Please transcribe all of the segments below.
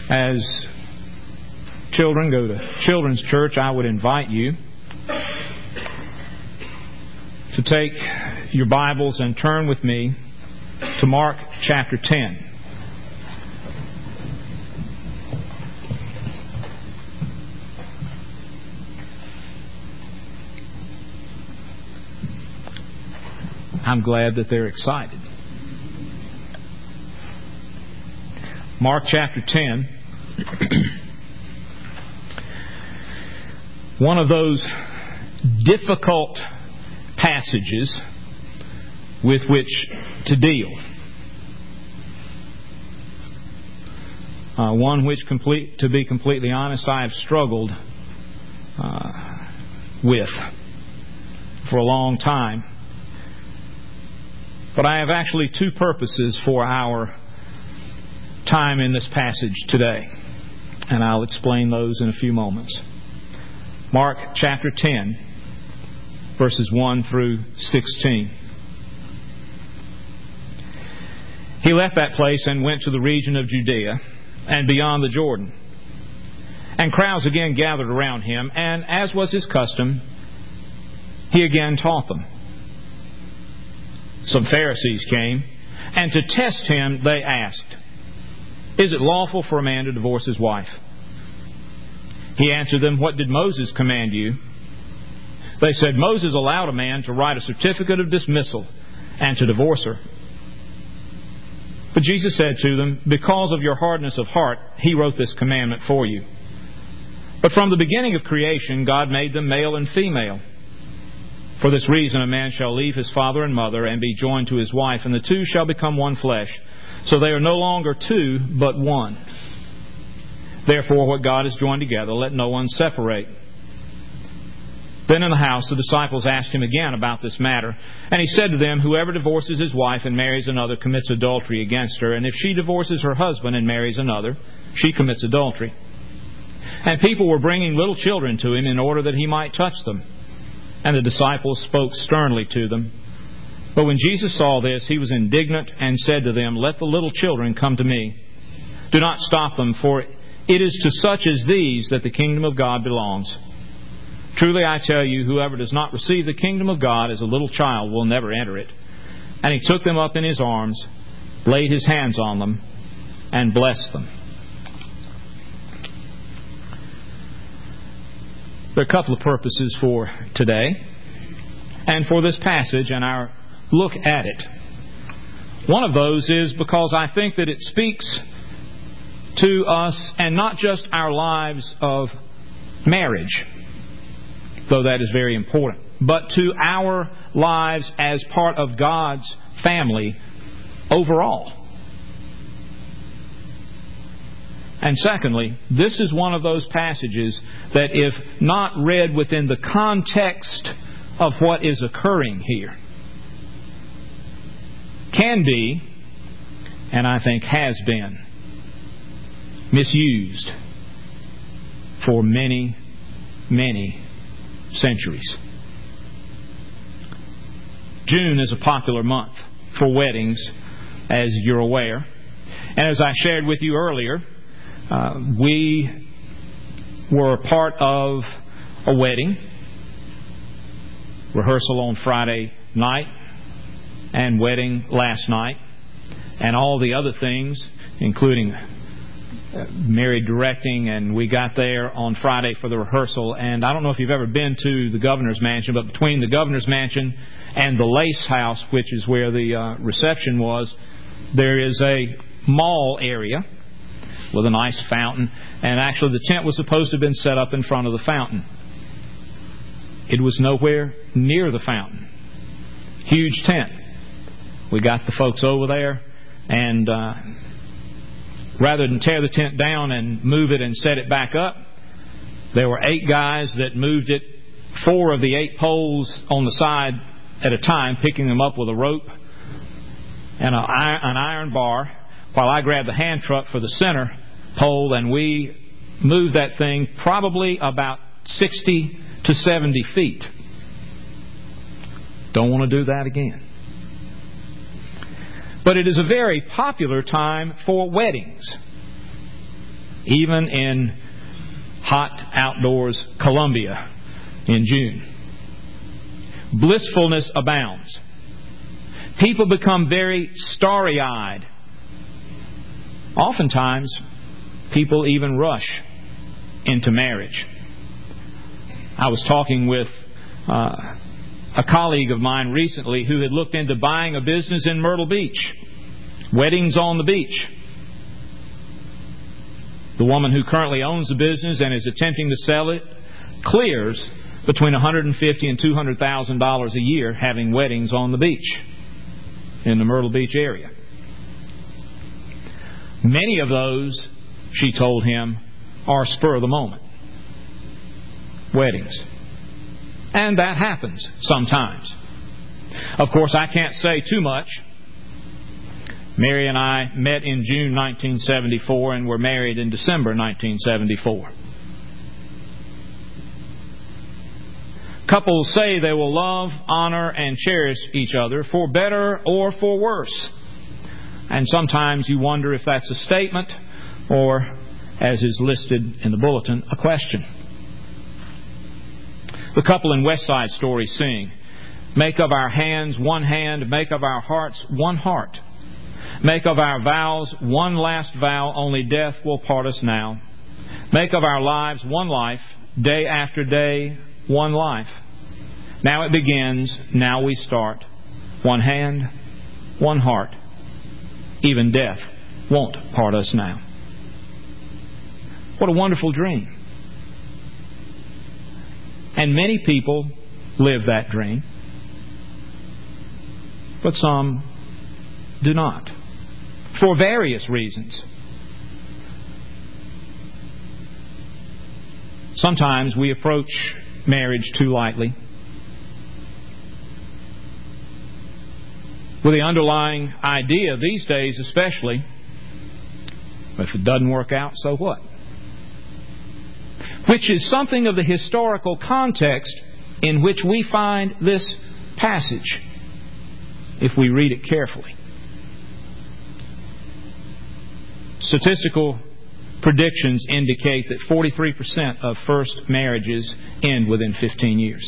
As children go to children's church, I would invite you to take your Bibles and turn with me to Mark chapter 10. I'm glad that they're excited. Mark chapter 10. One of those difficult passages with which to deal. One which, to be completely honest, I have struggled with for a long time. But I have actually two purposes for our time in this passage today. And I'll explain those in a few moments. Mark chapter 10, verses 1 through 16. He left that place and went to the region of Judea and beyond the Jordan. And crowds again gathered around him, and as was his custom, he again taught them. Some Pharisees came, and to test him they asked, "Is it lawful for a man to divorce his wife?" He answered them, "What did Moses command you?" They said, "Moses allowed a man to write a certificate of dismissal and to divorce her." But Jesus said to them, "Because of your hardness of heart, He wrote this commandment for you. But from the beginning of creation, God made them male and female. For this reason, a man shall leave his father and mother and be joined to his wife, and the two shall become one flesh. So they are no longer two, but one. Therefore, what God has joined together, let no one separate." Then in the house, the disciples asked him again about this matter. And he said to them, "Whoever divorces his wife and marries another commits adultery against her. And if she divorces her husband and marries another, she commits adultery." And people were bringing little children to him in order that he might touch them. And the disciples spoke sternly to them. But when Jesus saw this, he was indignant and said to them, "Let the little children come to me. Do not stop them, for it is to such as these that the kingdom of God belongs. Truly I tell you, whoever does not receive the kingdom of God as a little child will never enter it." And he took them up in his arms, laid his hands on them, and blessed them. There are a couple of purposes for today and for this passage and our look at it. One of those is because I think that it speaks to us, and not just our lives of marriage, though that is very important, but to our lives as part of God's family overall. And secondly, this is one of those passages that, if not read within the context of what is occurring here, can be, and I think has been, misused for many, many centuries. June is a popular month for weddings, as you're aware. And as I shared with you earlier, we were a part of a wedding rehearsal on Friday night and wedding last night, and all the other things, including married directing, and we got there on Friday for the rehearsal. And I don't know if you've ever been to the Governor's Mansion, but between the Governor's Mansion and the Lace House, which is where the reception was, there is a mall area with a nice fountain, and actually the tent was supposed to have been set up in front of the fountain. It was nowhere near the fountain. Huge tent. We got the folks over there, and rather than tear the tent down and move it and set it back up, there were 8 guys that moved it, 4 of the 8 poles on the side at a time, picking them up with a rope and an iron bar, while I grabbed the hand truck for the center pole, and we moved that thing probably about 60 to 70 feet. Don't want to do that again. But it is a very popular time for weddings. even in hot outdoors Columbia in June. Blissfulness abounds. People become very starry-eyed. Oftentimes, people even rush into marriage. I was talking with a colleague of mine recently who had looked into buying a business in Myrtle Beach. Weddings on the beach. The woman who currently owns the business and is attempting to sell it clears between $150,000 and $200,000 a year having weddings on the beach in the Myrtle Beach area. Many of those, she told him, are spur of the moment weddings. And that happens sometimes. Of course, I can't say too much. Mary and I met in June 1974 and were married in December 1974. Couples say they will love, honor, and cherish each other for better or for worse. And sometimes you wonder if that's a statement or, as is listed in the bulletin, a question. The couple in West Side Story sing, "Make of our hands one hand, make of our hearts one heart. Make of our vows one last vow, only death will part us now. Make of our lives one life, day after day, one life. Now it begins, now we start. One hand, one heart. Even death won't part us now." What a wonderful dream. And many people live that dream. But some do not. For various reasons. Sometimes we approach marriage too lightly, with the underlying idea these days especially, if it doesn't work out, so what? Which is something of the historical context in which we find this passage, if we read it carefully. Statistical predictions indicate that 43% of first marriages end within 15 years.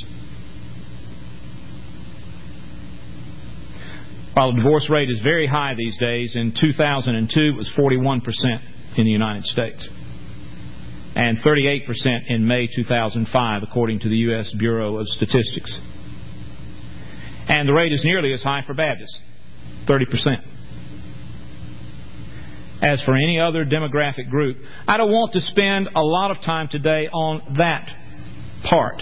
While the divorce rate is very high these days, in 2002 it was 41% in the United States. And 38% in May 2005, according to the U.S. Bureau of Statistics. And the rate is nearly as high for Baptists, 30%. As for any other demographic group, I don't want to spend a lot of time today on that part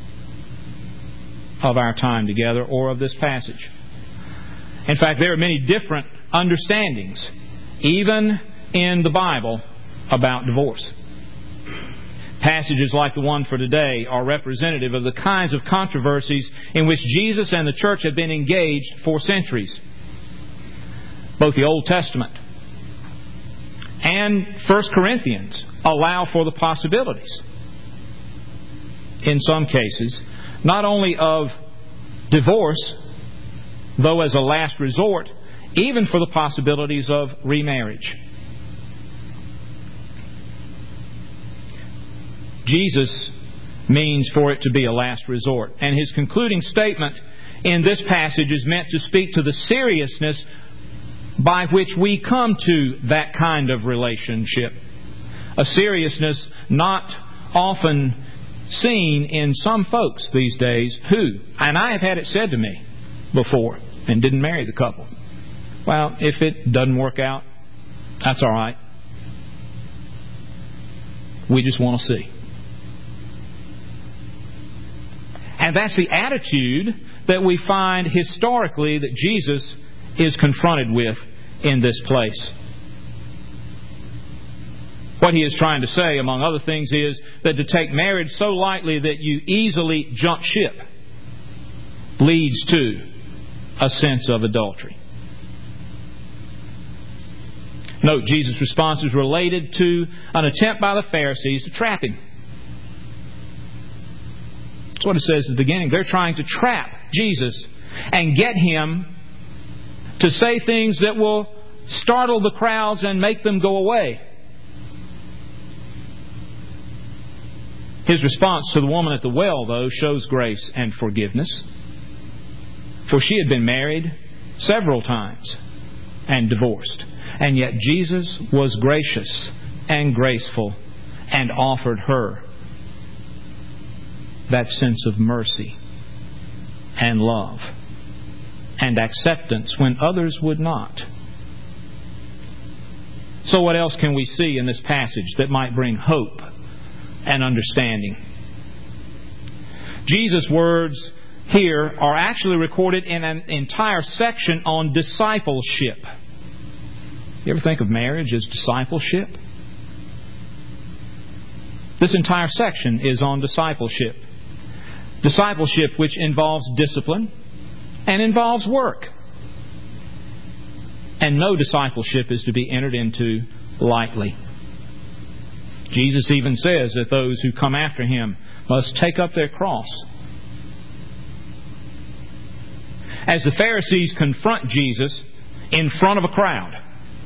of our time together or of this passage. In fact, there are many different understandings, even in the Bible, about divorce. Passages like the one for today are representative of the kinds of controversies in which Jesus and the church have been engaged for centuries. Both the Old Testament and 1 Corinthians allow for the possibilities, in some cases, not only of divorce, though as a last resort, even for the possibilities of remarriage. Jesus means for it to be a last resort. And His concluding statement in this passage is meant to speak to the seriousness by which we come to that kind of relationship. A seriousness not often seen in some folks these days who, and I have had it said to me before, and didn't marry the couple, well, if it doesn't work out, that's all right. We just want to see. And that's the attitude that we find historically that Jesus is confronted with in this place. What He is trying to say, among other things, is that to take marriage so lightly that you easily jump ship leads to a sense of adultery. Note, Jesus' response is related to an attempt by the Pharisees to trap Him. That's what it says at the beginning. They're trying to trap Jesus and get Him to say things that will startle the crowds and make them go away. His response to the woman at the well, though, shows grace and forgiveness. For she had been married several times and divorced. And yet Jesus was gracious and graceful and offered her that sense of mercy and love and acceptance when others would not. So what else can we see in this passage that might bring hope and understanding? Jesus' words here are actually recorded in an entire section on discipleship. You ever think of marriage as discipleship? This entire section is on discipleship. Discipleship which involves discipline and involves work. And no discipleship is to be entered into lightly. Jesus even says that those who come after Him must take up their cross. As the Pharisees confront Jesus in front of a crowd,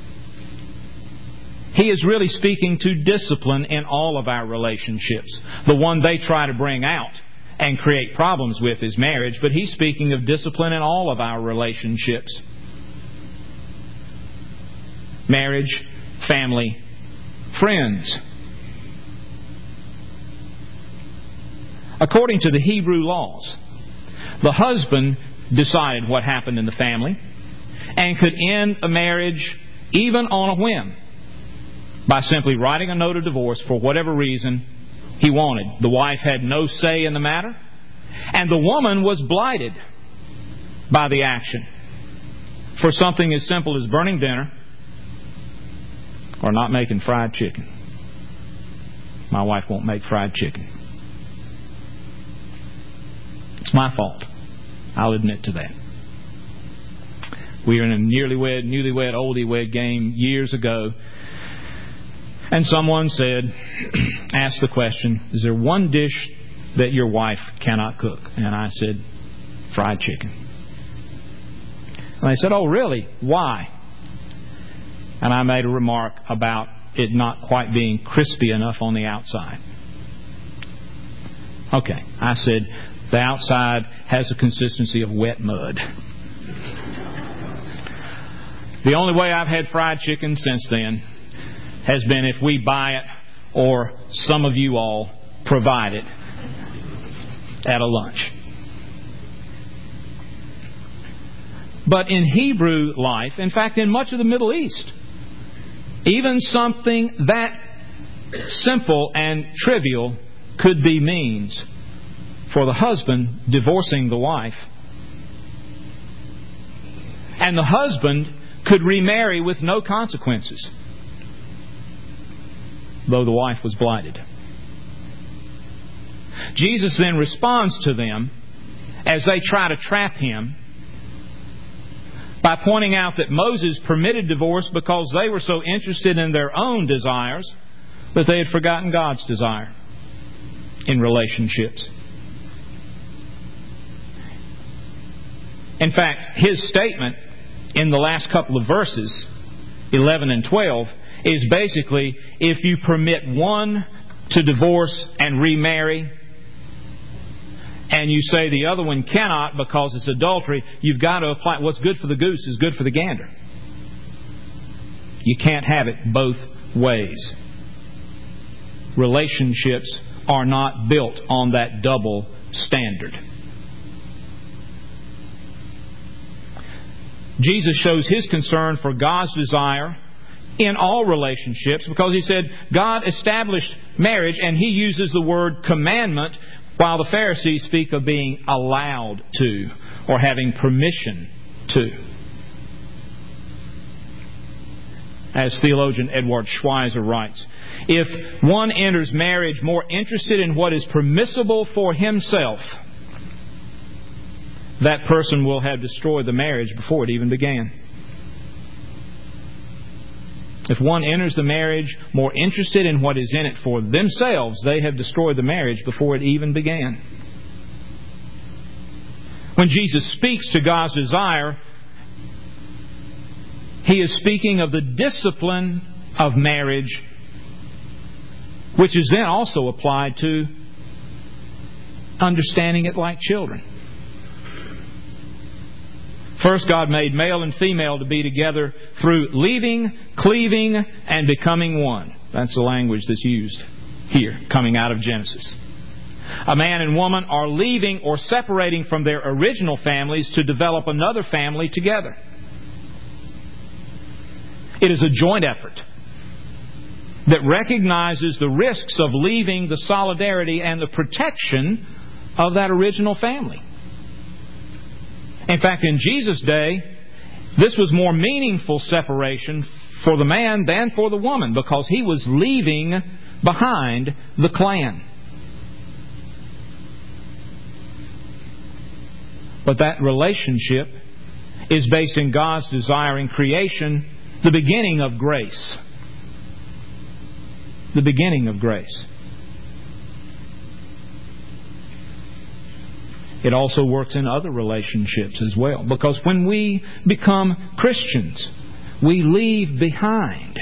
He is really speaking to discipline in all of our relationships. The one they try to bring out and create problems with is marriage, but He's speaking of discipline in all of our relationships. Marriage, family, friends. According to the Hebrew laws, the husband decided what happened in the family and could end a marriage even on a whim by simply writing a note of divorce for whatever reason he wanted. The wife had no say in the matter, and the woman was blighted by the action for something as simple as burning dinner or not making fried chicken. My wife won't make fried chicken. It's my fault. I'll admit to that. We were in a newlywed, oldie-wed game years ago, and someone asked the question, is there one dish that your wife cannot cook? And I said, fried chicken. And they said, oh, really? Why? And I made a remark about it not quite being crispy enough on the outside. Okay, I said, the outside has the consistency of wet mud. The only way I've had fried chicken since then has been if we buy it or some of you all provide it at a lunch. But in Hebrew life, in fact in much of the Middle East, even something that simple and trivial could be means for the husband divorcing the wife. And the husband could remarry with no consequences, though the wife was blighted. Jesus then responds to them as they try to trap Him by pointing out that Moses permitted divorce because they were so interested in their own desires that they had forgotten God's desire in relationships. In fact, His statement in the last couple of verses, 11 and 12, is basically, if you permit one to divorce and remarry, and you say the other one cannot because it's adultery, you've got to apply what's good for the goose is good for the gander. You can't have it both ways. Relationships are not built on that double standard. Jesus shows His concern for God's desire in all relationships because He said God established marriage, and He uses the word commandment while the Pharisees speak of being allowed to or having permission to. As theologian Edward Schweizer writes, if one enters marriage more interested in what is permissible for himself, that person will have destroyed the marriage before it even began. If one enters the marriage more interested in what is in it for themselves, they have destroyed the marriage before it even began. When Jesus speaks to God's desire, He is speaking of the discipline of marriage, which is then also applied to understanding it like children. First, God made male and female to be together through leaving, cleaving, and becoming one. That's the language that's used here, coming out of Genesis. A man and woman are leaving or separating from their original families to develop another family together. It is a joint effort that recognizes the risks of leaving the solidarity and the protection of that original family. In fact, in Jesus' day, this was more meaningful separation for the man than for the woman, because he was leaving behind the clan. But that relationship is based in God's desire in creation, the beginning of grace. The beginning of grace. It also works in other relationships as well. Because when we become Christians, we leave behind,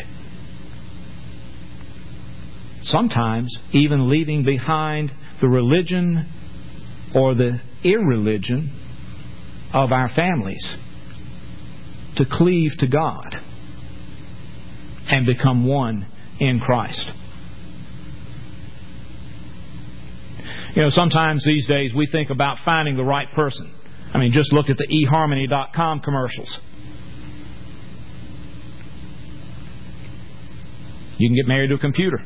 sometimes even leaving behind the religion or the irreligion of our families to cleave to God and become one in Christ. You know, sometimes these days we think about finding the right person. I mean, just look at the eHarmony.com commercials. You can get married to a computer.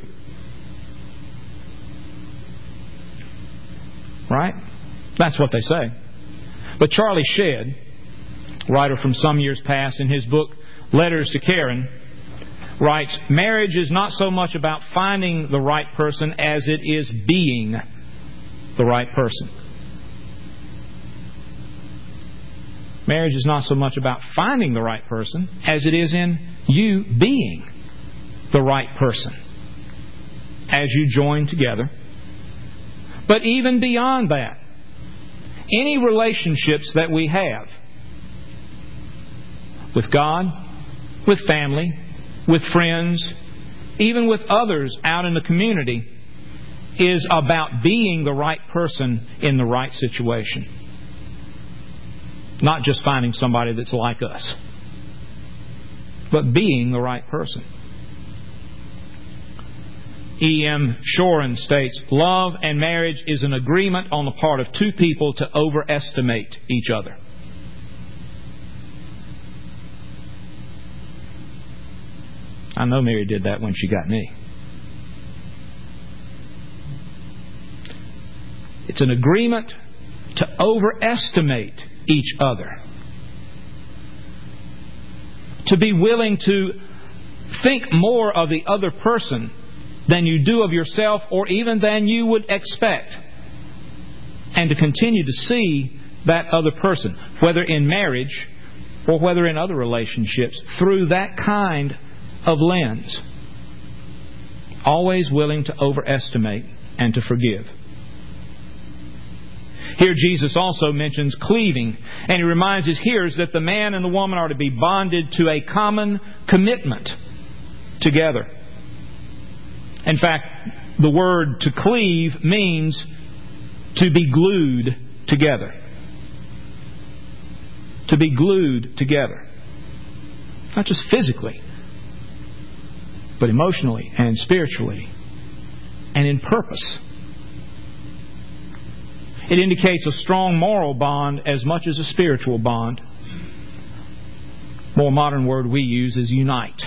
Right? That's what they say. But Charlie Shedd, writer from some years past, in his book Letters to Karen, writes, marriage is not so much about finding the right person as it is being the right person. Marriage is not so much about finding the right person as it is in you being the right person as you join together. But even beyond that, any relationships that we have with God, with family, with friends, even with others out in the community, is about being the right person in the right situation. Not just finding somebody that's like us, but being the right person. E.M. Shoren states, love and marriage is an agreement on the part of two people to overestimate each other. I know Mary did that when she got me. It's an agreement to overestimate each other. To be willing to think more of the other person than you do of yourself, or even than you would expect. And to continue to see that other person, whether in marriage or whether in other relationships, through that kind of lens. Always willing to overestimate and to forgive. Here Jesus also mentions cleaving, and He reminds His hearers that the man and the woman are to be bonded to a common commitment together. In fact, the word to cleave means to be glued together. To be glued together. Not just physically, but emotionally and spiritually and in purpose. It indicates a strong moral bond as much as a spiritual bond. More modern word we use is unite.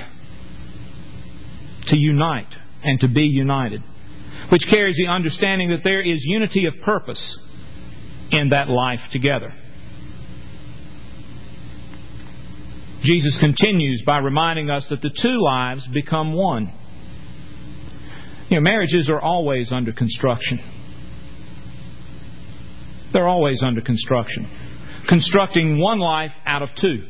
To unite and to be united, which carries the understanding that there is unity of purpose in that life together. Jesus continues by reminding us that the two lives become one. You know, marriages are always under construction. They're always under construction. Constructing one life out of two.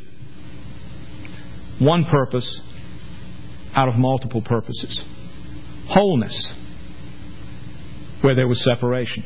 One purpose out of multiple purposes. Wholeness where there was separation.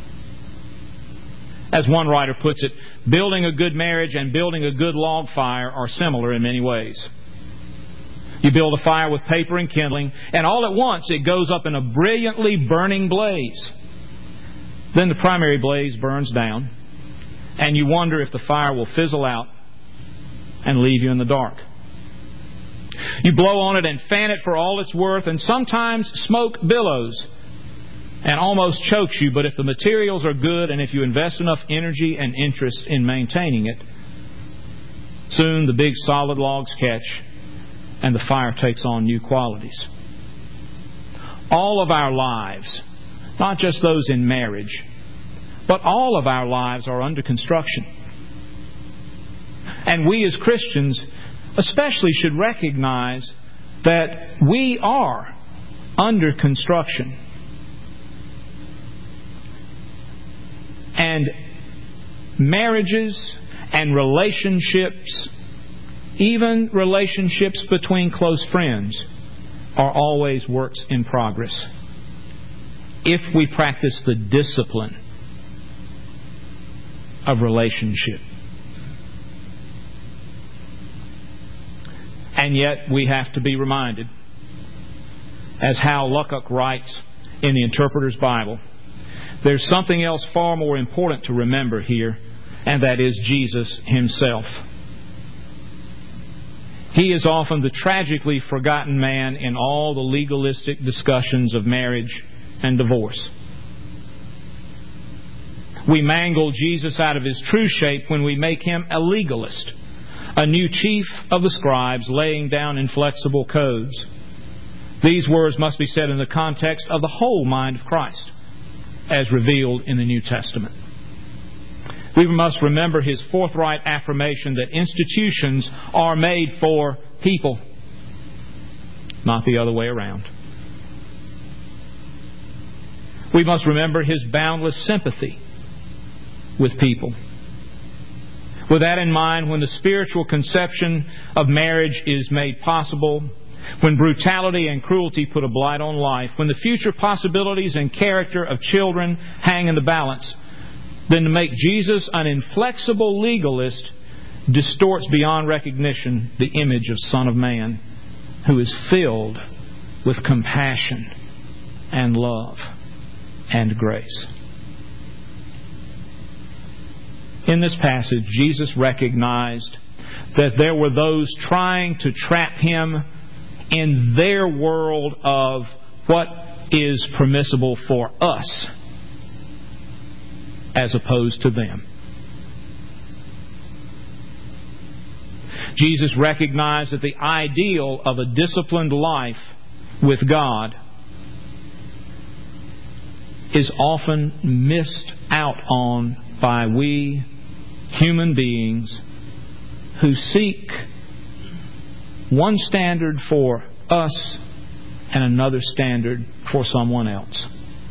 As one writer puts it, building a good marriage and building a good log fire are similar in many ways. You build a fire with paper and kindling, and all at once it goes up in a brilliantly burning blaze. Then the primary blaze burns down, and you wonder if the fire will fizzle out and leave you in the dark. You blow on it and fan it for all it's worth, and sometimes smoke billows and almost chokes you. But if the materials are good and if you invest enough energy and interest in maintaining it, soon the big solid logs catch and the fire takes on new qualities. All of our lives, not just those in marriage, but all of our lives are under construction. And we as Christians especially should recognize that we are under construction. And marriages and relationships, even relationships between close friends, are always works in progress if we practice the discipline of relationship. And yet we have to be reminded, as Hal Luckock writes in the Interpreter's Bible, there's something else far more important to remember here, and that is Jesus Himself. He is often the tragically forgotten man in all the legalistic discussions of marriage and divorce. We mangle Jesus out of His true shape when we make Him a legalist, a new chief of the scribes laying down inflexible codes. These words must be said in the context of the whole mind of Christ, as revealed in the New Testament. We must remember His forthright affirmation that institutions are made for people, not the other way around. We must remember His boundless sympathy with people. With that in mind, when the spiritual conception of marriage is made possible, when brutality and cruelty put a blight on life, when the future possibilities and character of children hang in the balance, then to make Jesus an inflexible legalist distorts beyond recognition the image of Son of Man, who is filled with compassion and love and grace. In this passage, Jesus recognized that there were those trying to trap Him in their world of what is permissible for us as opposed to them. Jesus recognized that the ideal of a disciplined life with God is often missed out on by we human beings who seek one standard for us and another standard for someone else.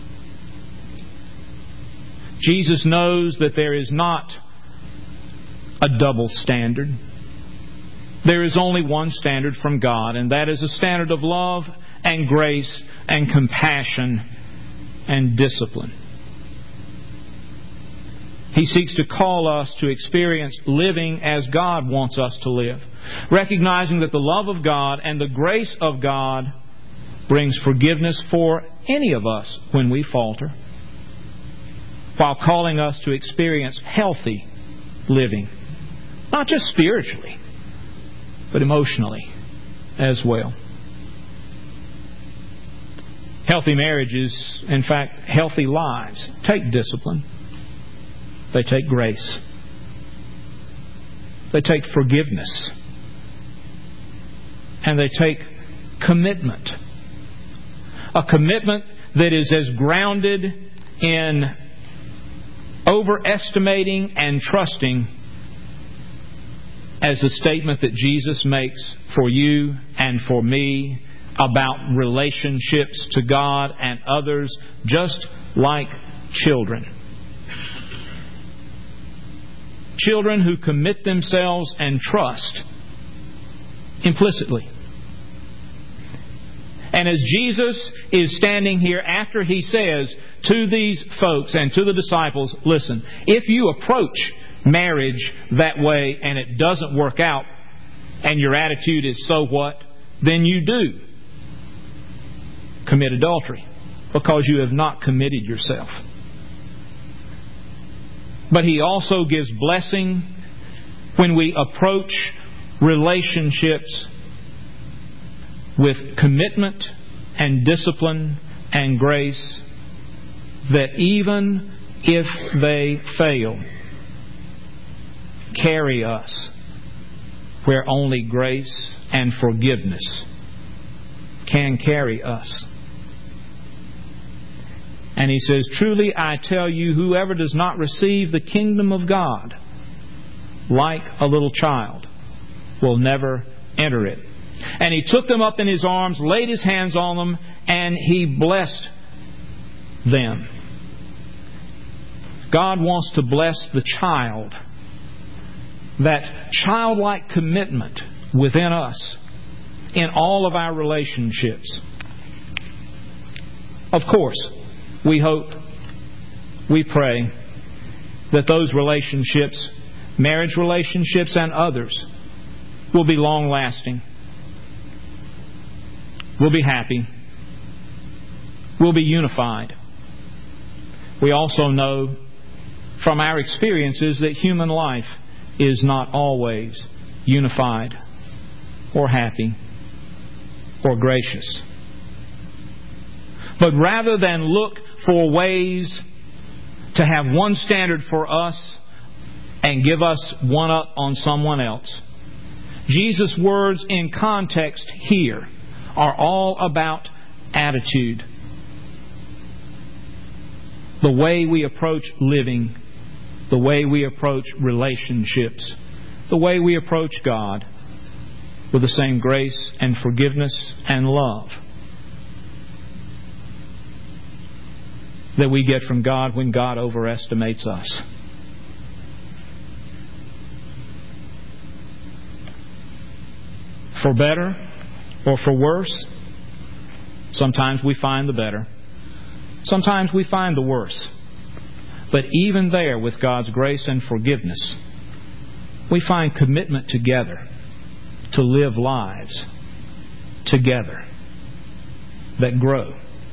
Jesus knows that there is not a double standard. There is only one standard from God, and that is a standard of love and grace and compassion and discipline. He seeks to call us to experience living as God wants us to live, recognizing that the love of God and the grace of God brings forgiveness for any of us when we falter, while calling us to experience healthy living, not just spiritually, but emotionally as well. Healthy marriages, in fact, healthy lives, take discipline. They take grace. They take forgiveness. And they take commitment. A commitment that is as grounded in overestimating and trusting as the statement that Jesus makes for you and for me about relationships to God and others, just like children. Children who commit themselves and trust implicitly. And as Jesus is standing here after He says to these folks and to the disciples, listen, if you approach marriage that way and it doesn't work out and your attitude is so what, then you do commit adultery because you have not committed yourself. But He also gives blessing when we approach relationships with commitment and discipline and grace, that even if they fail, carry us where only grace and forgiveness can carry us. And He says, "Truly I tell you, whoever does not receive the kingdom of God like a little child will never enter it." And He took them up in His arms, laid His hands on them, and He blessed them. God wants to bless the child. That childlike commitment within us in all of our relationships. Of course, we hope, we pray that those relationships, marriage relationships and others, will be long-lasting. We'll be happy. We'll be unified. We also know from our experiences that human life is not always unified or happy or gracious. But rather than look for ways to have one standard for us and give us one up on someone else, Jesus' words in context here are all about attitude. The way we approach living, the way we approach relationships, the way we approach God with the same grace and forgiveness and love that we get from God when God overestimates us. For better or for worse, sometimes we find the better. Sometimes we find the worse. But even there, with God's grace and forgiveness, we find commitment together to live lives together that grow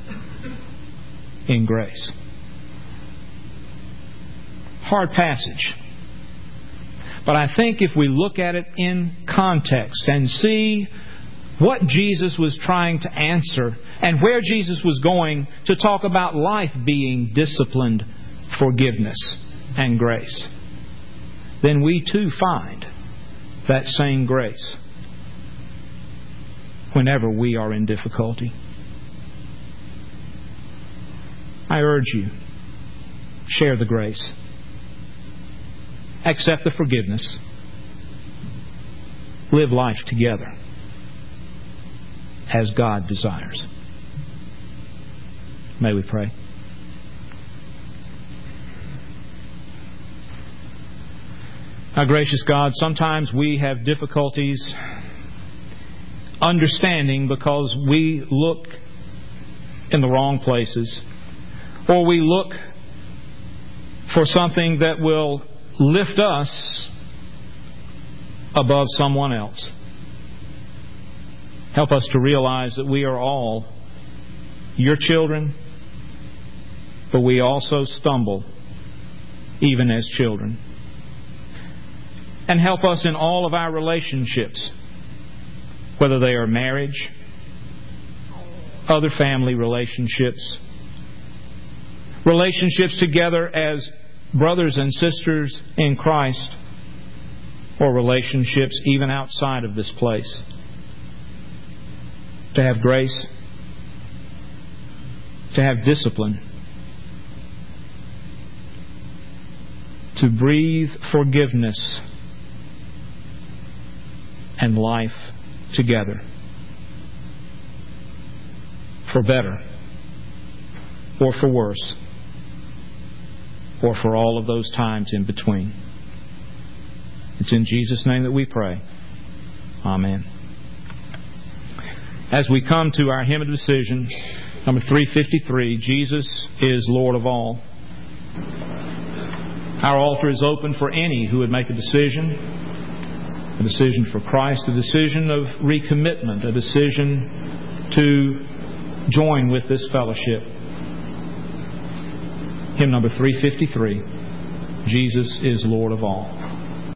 in grace. Hard passage. But I think if we look at it in context and see what Jesus was trying to answer and where Jesus was going to talk about life being disciplined forgiveness and grace, then we too find that same grace whenever we are in difficulty. I urge you, share the grace. Accept the forgiveness. Live life together as God desires. May we pray. Our gracious God, sometimes we have difficulties understanding because we look in the wrong places, or we look for something that will lift us above someone else. Help us to realize that we are all your children, but we also stumble even as children. And help us in all of our relationships, whether they are marriage, other family relationships, relationships together as brothers and sisters in Christ, or relationships even outside of this place, to have grace, to have discipline, to breathe forgiveness and life together, for better or for worse, or for all of those times in between. It's in Jesus' name that we pray. Amen. As we come to our hymn of decision, number 353, Jesus is Lord of all. Our altar is open for any who would make a decision for Christ, a decision of recommitment, a decision to join with this fellowship. Hymn number 353. Jesus is Lord of all.